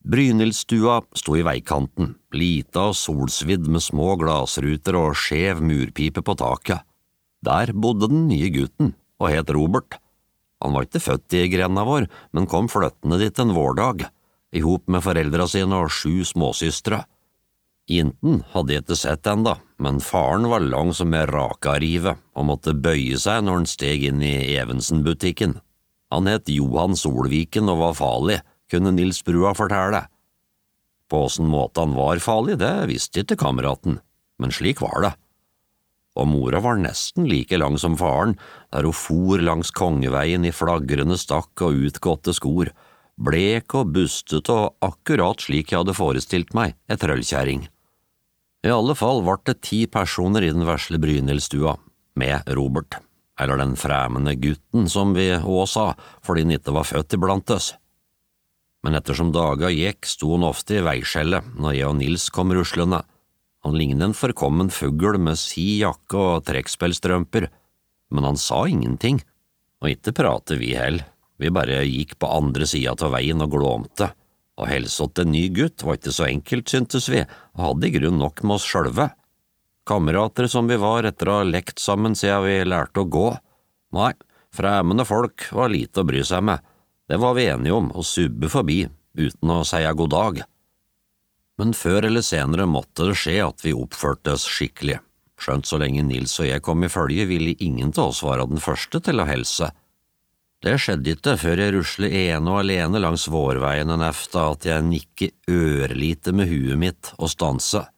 Brynildstua sto i veikanten, lita og solsvidd med små glasruter og skjev murpipe på taket. Der bodde den nye gutten, og het Robert. Han var ikke født i grenda vår, men kom flyttende dit en vårdag, i hop med foreldra sine og 7 småsystre. Jinten hadde jeg ikke sett enda, men faren var lang som en rakarive og måtte bøye seg når han steg inn i Evensen-butikken. Han het Johan Solviken og var farlig, kunne Nils Brua fortelle. På åssen måte han var farlig, det visste ikke kameraten, men slik var det. Og mora var nesten like lang som faren, der hun for langs Kongeveien i flagrende stakk og utgåtte skor, blek og bustet og akkurat slik jeg hadde forestilt meg, et trøllkjæring. I alle fall var det 10 personer i den vesle Brynildstua, med Robert, eller den fremmede gutten som vi også sa, fordi han ikke var født iblant oss. Men ettersom daga gikk, sto han ofte i veiskjellet når jeg og Nils kom ruslende. Han lignet en forkommen fugl med si jakke og trekkspillstrømper, men han sa ingenting, og ikke pratet vi heller. Vi bare gikk på andre sida av veien og glåmte, og helsått en ny gutt var ikke så enkelt, syntes vi, og hadde i grunn nok med oss sjølve. Kamerater som vi var etter å ha lekt sammen siden vi lærte å gå. Nei, fremmede folk var lite å bry seg med. Det var vi enige om, å subbe forbi, uten å si god dag. Men før eller senere måtte det skje at vi oppførte oss skikkelig. Skjønt så lenge Nils og jeg kom i følge, ville ingen til oss være den første til å helse. Det skjedde ikke før jeg ruslet ene og alene langs vårveien en efta at jeg nikke ørlite med huet mitt og stanse.